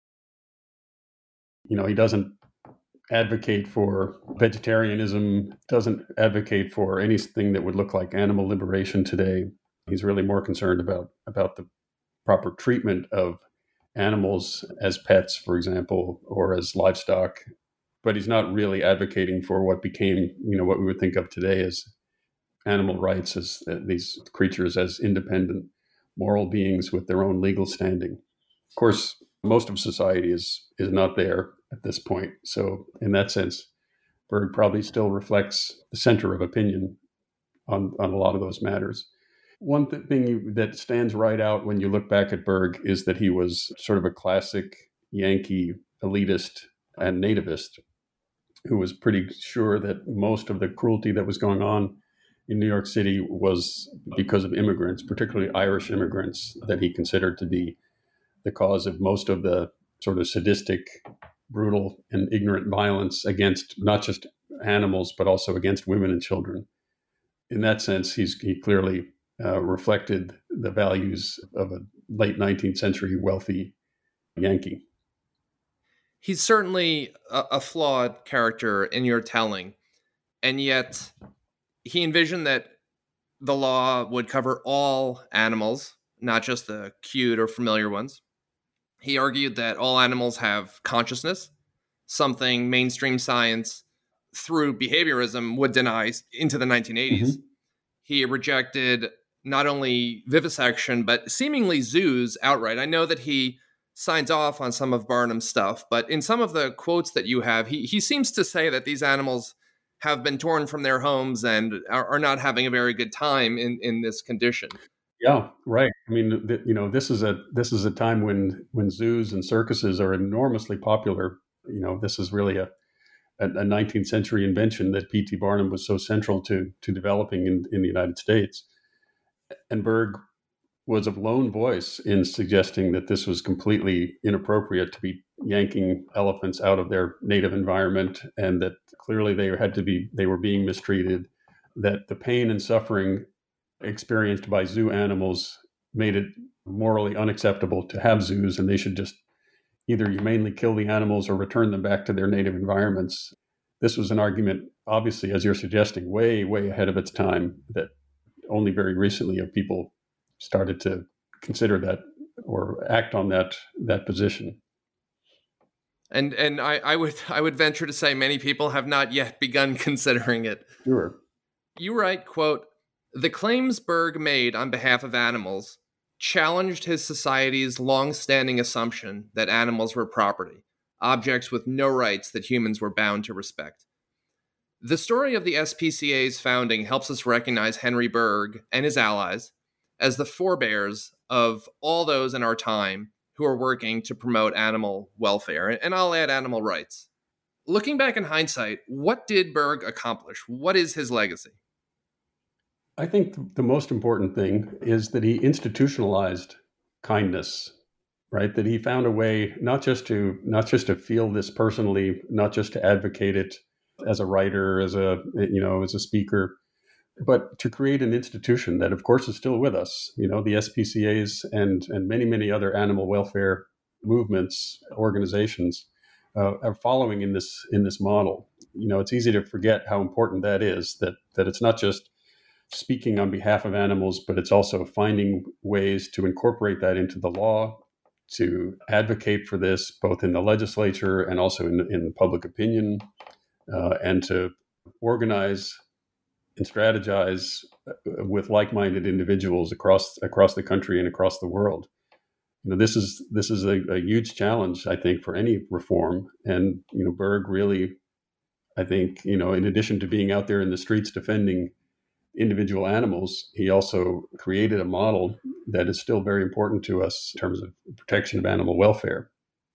he doesn't advocate for vegetarianism, doesn't advocate for anything that would look like animal liberation today. He's really more concerned about the proper treatment of animals as pets, for example, or as livestock. But he's not really advocating for what became, what we would think of today as animal rights, as these creatures as independent moral beings with their own legal standing. Of course, most of society is not there at this point. So in that sense, Berg probably still reflects the center of opinion on a lot of those matters. One thing that stands right out when you look back at Berg is that he was sort of a classic Yankee elitist and nativist who was pretty sure that most of the cruelty that was going on in New York City was because of immigrants, particularly Irish immigrants, that he considered to be the cause of most of the sort of sadistic, brutal, and ignorant violence against not just animals, but also against women and children. In that sense, he clearly reflected the values of a late 19th century wealthy Yankee. He's certainly a flawed character in your telling, and yet he envisioned that the law would cover all animals, not just the cute or familiar ones. He argued that all animals have consciousness, something mainstream science through behaviorism would deny into the 1980s. Mm-hmm. He rejected not only vivisection, but seemingly zoos outright. I know that he signs off on some of Barnum's stuff, but in some of the quotes that you have, he seems to say that these animals have been torn from their homes and are not having a very good time in this condition. Yeah, right. I mean, this is a time when zoos and circuses are enormously popular. This is really a 19th century invention that P.T. Barnum was so central to developing in the United States. And Berg was a lone voice in suggesting that this was completely inappropriate to be yanking elephants out of their native environment, and that clearly they were being mistreated, that the pain and suffering experienced by zoo animals made it morally unacceptable to have zoos, and they should just either humanely kill the animals or return them back to their native environments. This was an argument, obviously, as you're suggesting, way, way ahead of its time, that only very recently have people started to consider that or act on that position. And I would venture to say many people have not yet begun considering it. Sure. You write, quote, "The claims Berg made on behalf of animals challenged his society's long-standing assumption that animals were property, objects with no rights that humans were bound to respect. The story of the SPCA's founding helps us recognize Henry Berg and his allies as the forebears of all those in our time who are working to promote animal welfare, and I'll add animal rights. Looking back in hindsight, what did Berg accomplish? What is his legacy?" I think the most important thing is that he institutionalized kindness, right? That he found a way not just to feel this personally, not just to advocate it as a writer, as a speaker, but to create an institution that, of course, is still with us. The SPCA's and many, many other animal welfare movements, organizations are following in this model. It's easy to forget how important that is. That it's not just speaking on behalf of animals, but it's also finding ways to incorporate that into the law, to advocate for this both in the legislature and also in public opinion, and to organize and strategize with like-minded individuals across the country and across the world. This is a huge challenge, I think, for any reform. And Berg really, I think, in addition to being out there in the streets defending individual animals, he also created a model that is still very important to us in terms of protection of animal welfare.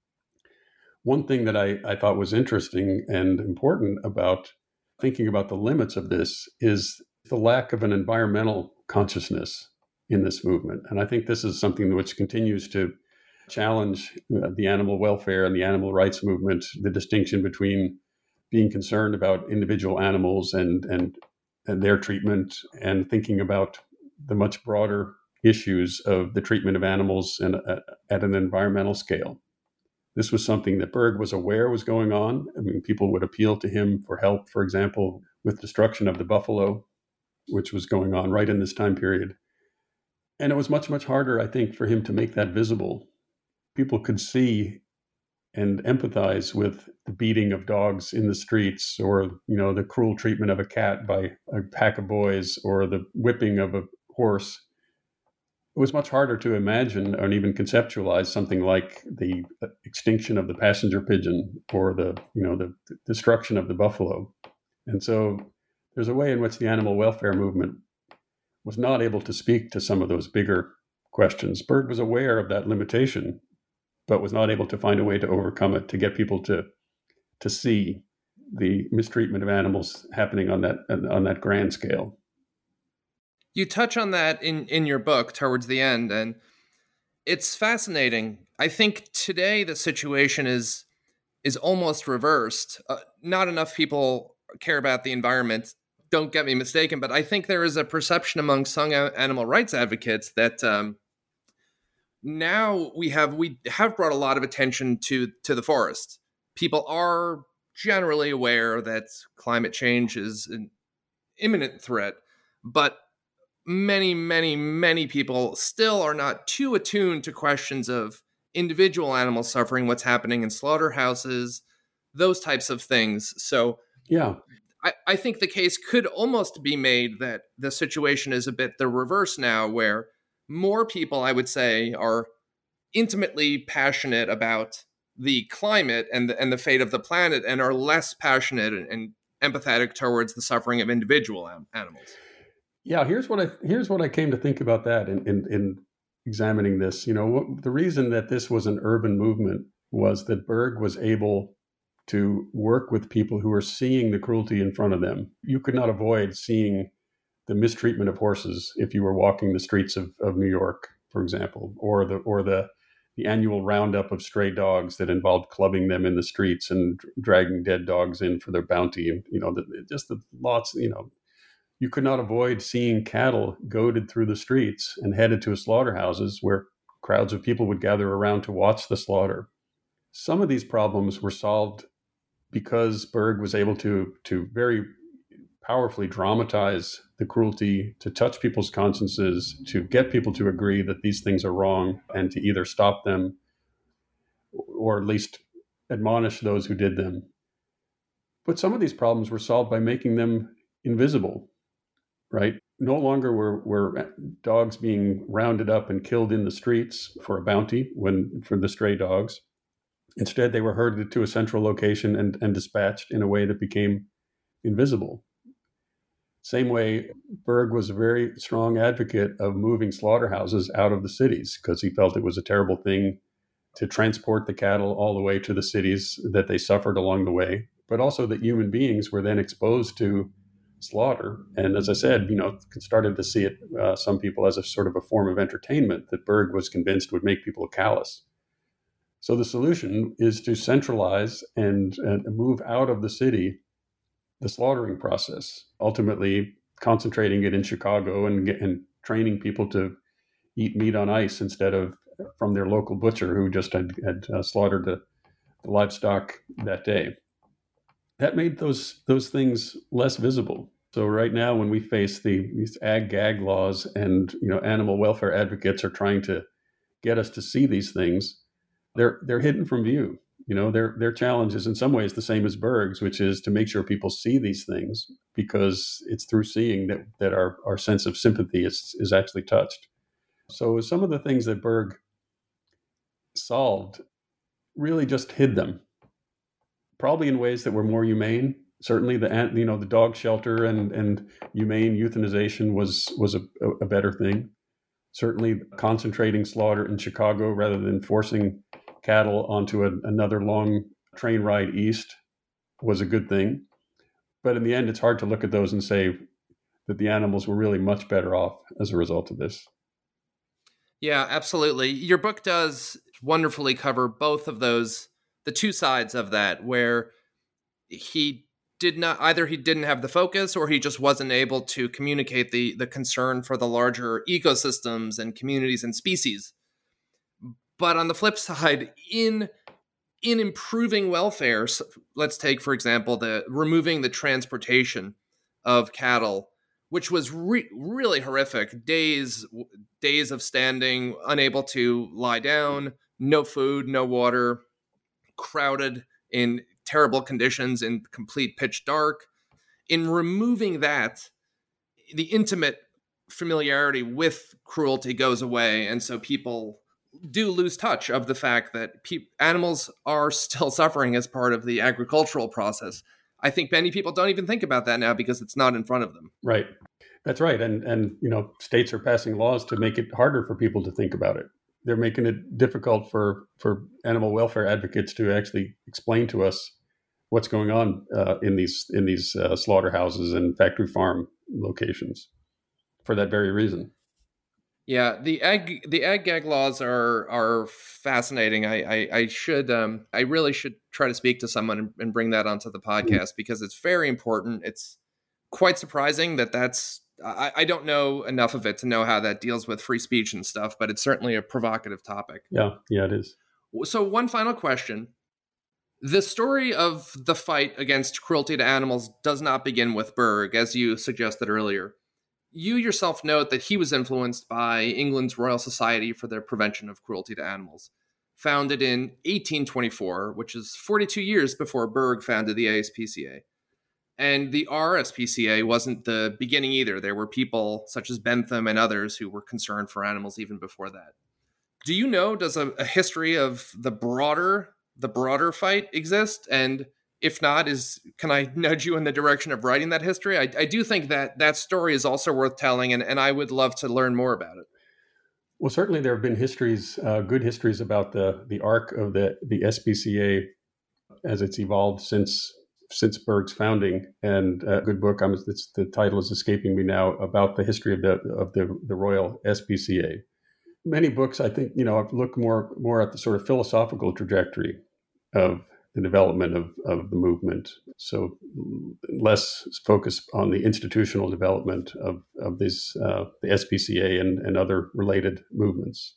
One thing that I thought was interesting and important about thinking about the limits of this is the lack of an environmental consciousness in this movement. And I think this is something which continues to challenge the animal welfare and the animal rights movement, the distinction between being concerned about individual animals and their treatment, and thinking about the much broader issues of the treatment of animals at an environmental scale. This was something that Berg was aware was going on. I mean, people would appeal to him for help, for example, with destruction of the buffalo, which was going on right in this time period. And it was much, much harder, I think, for him to make that visible. People could see and empathize with the beating of dogs in the streets, or the cruel treatment of a cat by a pack of boys, or the whipping of a horse. It was much harder to imagine and even conceptualize something like the extinction of the passenger pigeon, or the destruction of the buffalo. And so there's a way in which the animal welfare movement was not able to speak to some of those bigger questions. Berg was aware of that limitation, but was not able to find a way to overcome it, to get people to see the mistreatment of animals happening on that grand scale. You touch on that in your book towards the end, and it's fascinating. I think today the situation is almost reversed. Not enough people care about the environment. Don't get me mistaken, but I think there is a perception among some animal rights advocates that now we have brought a lot of attention to the forest. People are generally aware that climate change is an imminent threat, but many, many, many people still are not too attuned to questions of individual animal suffering, what's happening in slaughterhouses, those types of things. So yeah, I think the case could almost be made that the situation is a bit the reverse now, where more people, I would say, are intimately passionate about the climate and the fate of the planet, and are less passionate and empathetic towards the suffering of individual animals. Yeah, here's what I came to think about that in examining this. The reason that this was an urban movement was that Berg was able to work with people who were seeing the cruelty in front of them. You could not avoid seeing the mistreatment of horses if you were walking the streets of New York, for example, or the annual roundup of stray dogs that involved clubbing them in the streets and dragging dead dogs in for their bounty. And, you could not avoid seeing cattle goaded through the streets and headed to slaughterhouses where crowds of people would gather around to watch the slaughter. Some of these problems were solved because Berg was able to very powerfully dramatize the cruelty, to touch people's consciences, to get people to agree that these things are wrong and to either stop them or at least admonish those who did them. But some of these problems were solved by making them invisible, right? No longer were dogs being rounded up and killed in the streets for a bounty for the stray dogs. Instead, they were herded to a central location and dispatched in a way that became invisible. Same way, Berg was a very strong advocate of moving slaughterhouses out of the cities because he felt it was a terrible thing to transport the cattle all the way to the cities, that they suffered along the way, but also that human beings were then exposed to slaughter. And as I said, started to see it, some people, as a sort of a form of entertainment that Berg was convinced would make people callous. So the solution is to centralize and move out of the city the slaughtering process, ultimately concentrating it in Chicago and training people to eat meat on ice instead of from their local butcher who just had slaughtered the livestock that day. That made those things less visible. So right now, when we face these ag-gag laws and animal welfare advocates are trying to get us to see these things, they're hidden from view. Their challenge is in some ways the same as Berg's, which is to make sure people see these things, because it's through seeing that our sense of sympathy is actually touched. So some of the things that Berg solved really just hid them, probably in ways that were more humane. Certainly the dog shelter and humane euthanization was a better thing. Certainly concentrating slaughter in Chicago rather than forcing cattle onto another long train ride east was a good thing. But in the end, it's hard to look at those and say that the animals were really much better off as a result of this. Yeah, absolutely. Your book does wonderfully cover both of those, the two sides of that, where he didn't have the focus, or he just wasn't able to communicate the concern for the larger ecosystems and communities and species. But on the flip side, in improving welfare, so let's take, for example, removing the transportation of cattle, which was really horrific. Days of standing, unable to lie down, no food, no water, crowded in terrible conditions in complete pitch dark. In removing that, the intimate familiarity with cruelty goes away, and so people do lose touch of the fact that animals are still suffering as part of the agricultural process. I think many people don't even think about that now because it's not in front of them. Right. That's right. And states are passing laws to make it harder for people to think about it. They're making it difficult for animal welfare advocates to actually explain to us what's going on in these slaughterhouses and factory farm locations for that very reason. Yeah, the ag-gag laws are fascinating. I really should try to speak to someone and bring that onto the podcast because it's very important. It's quite surprising that's I don't know enough of it to know how that deals with free speech and stuff, but it's certainly a provocative topic. Yeah, it is. So one final question. The story of the fight against cruelty to animals does not begin with Berg, as you suggested earlier. You yourself note that he was influenced by England's Royal Society for the Prevention of Cruelty to Animals, founded in 1824, which is 42 years before Berg founded the ASPCA. And the RSPCA wasn't the beginning either. There were people such as Bentham and others who were concerned for animals even before that. Do you know, does a history of the broader fight exist? And if not, can I nudge you in the direction of writing that history? I do think that story is also worth telling, and I would love to learn more about it. Well, certainly there have been histories, good histories about the arc of the SPCA as it's evolved since Berg's founding. And a good book, the title is escaping me now, about the history of the Royal SPCA. Many books, I think, I've looked more at the sort of philosophical trajectory of the development of the movement. So less focus on the institutional development of the SPCA and other related movements.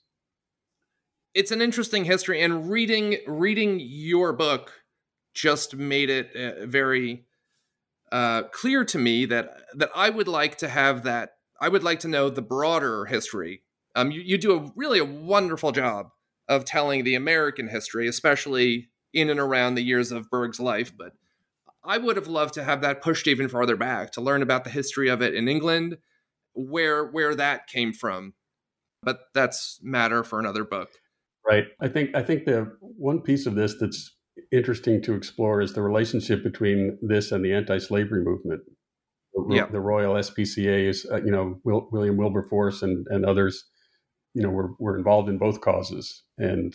It's an interesting history, and reading your book just made it very clear to me that I would like to have that. I would like to know the broader history. You do a wonderful job of telling the American history, especially in and around the years of Berg's life. But I would have loved to have that pushed even farther back, to learn about the history of it in England, where that came from. But that's matter for another book. Right. I think the one piece of this that's interesting to explore is the relationship between this and the anti-slavery movement. The Royal SPCA is, William Wilberforce and others, were involved in both causes. And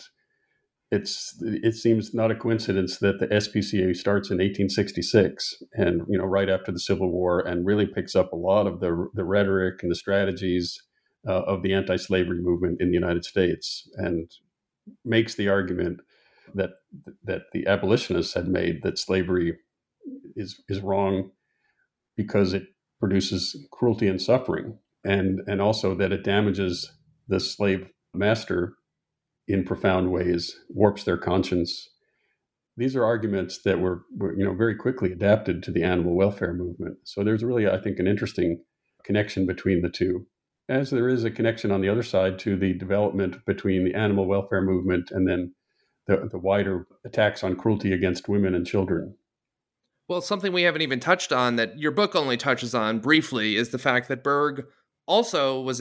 it seems not a coincidence that the SPCA starts in 1866 and, right after the Civil War, and really picks up a lot of the rhetoric and the strategies of the anti-slavery movement in the United States, and makes the argument that the abolitionists had made, that slavery is wrong because it produces cruelty and suffering, and also that it damages the slave master in profound ways, warps their conscience. These are arguments that were very quickly adapted to the animal welfare movement. So there's really, I think, an interesting connection between the two, as there is a connection on the other side to the development between the animal welfare movement and then the wider attacks on cruelty against women and children. Well, something we haven't even touched on that your book only touches on briefly is the fact that Berg also was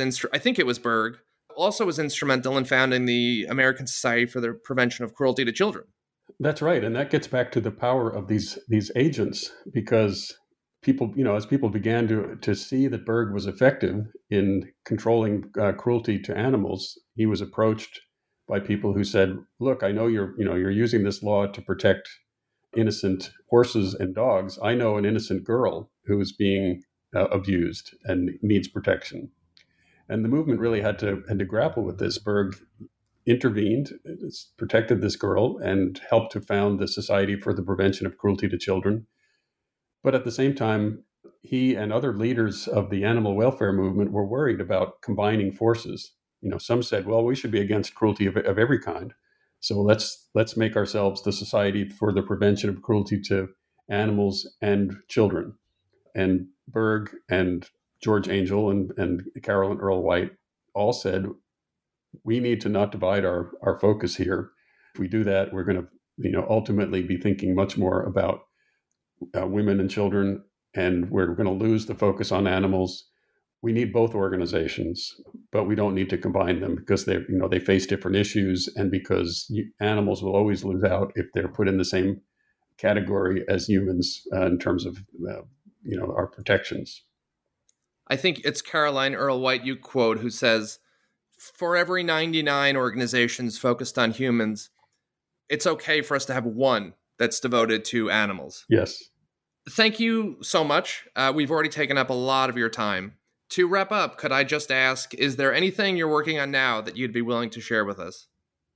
instrumental in founding the American Society for the Prevention of Cruelty to Children. That's right. And that gets back to the power of these agents, because people, as people began to see that Berg was effective in controlling cruelty to animals, he was approached by people who said, look, I know you're using this law to protect innocent horses and dogs. I know an innocent girl who is being abused and needs protection. And the movement really had to grapple with this. Berg intervened, protected this girl, and helped to found the Society for the Prevention of Cruelty to Children. But at the same time, he and other leaders of the animal welfare movement were worried about combining forces. Some said, well, we should be against cruelty of every kind. So let's make ourselves the Society for the Prevention of Cruelty to Animals and Children. And Berg and George Angell and Carolyn Earl White all said, we need to not divide our focus here. If we do that, we're going to ultimately be thinking much more about women and children, and we're going to lose the focus on animals. We need both organizations, but we don't need to combine them, because they face different issues, and because animals will always lose out if they're put in the same category as humans in terms of our protections. I think it's Caroline Earl White you quote, who says, for every 99 organizations focused on humans, it's okay for us to have one that's devoted to animals. Yes. Thank you so much. We've already taken up a lot of your time. To wrap up, could I just ask, is there anything you're working on now that you'd be willing to share with us?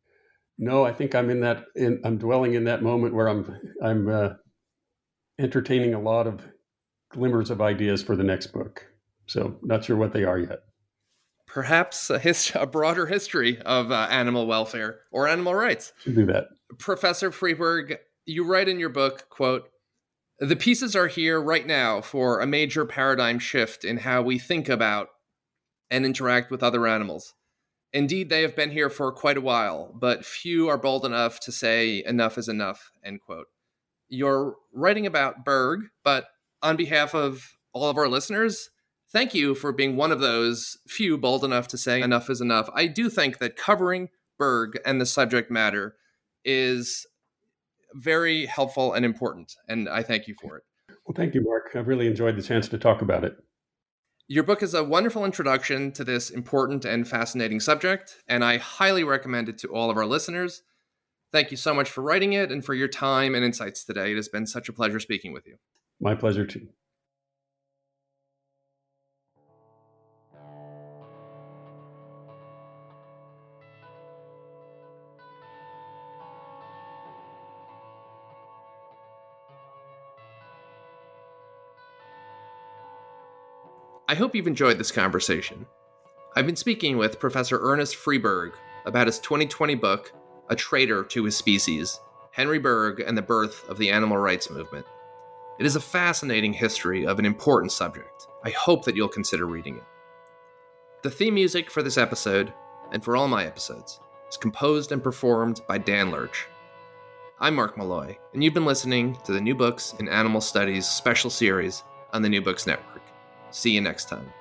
No, I think I'm I'm dwelling in that moment where I'm entertaining a lot of glimmers of ideas for the next book. So not sure what they are yet. Perhaps a broader history of animal welfare or animal rights. Should do that. Professor Freeberg, you write in your book, quote, the pieces are here right now for a major paradigm shift in how we think about and interact with other animals. Indeed, they have been here for quite a while, but few are bold enough to say enough is enough, end quote. You're writing about Berg, but on behalf of all of our listeners, thank you for being one of those few bold enough to say enough is enough. I do think that covering Berg and the subject matter is very helpful and important, and I thank you for it. Well, thank you, Mark. I've really enjoyed the chance to talk about it. Your book is a wonderful introduction to this important and fascinating subject, and I highly recommend it to all of our listeners. Thank you so much for writing it and for your time and insights today. It has been such a pleasure speaking with you. My pleasure, too. I hope you've enjoyed this conversation. I've been speaking with Professor Ernest Freeberg about his 2020 book, A Traitor to His Species, Henry Berg and the Birth of the Animal Rights Movement. It is a fascinating history of an important subject. I hope that you'll consider reading it. The theme music for this episode, and for all my episodes, is composed and performed by Dan Lurch. I'm Mark Malloy, and you've been listening to the New Books in Animal Studies special series on the New Books Network. See you next time.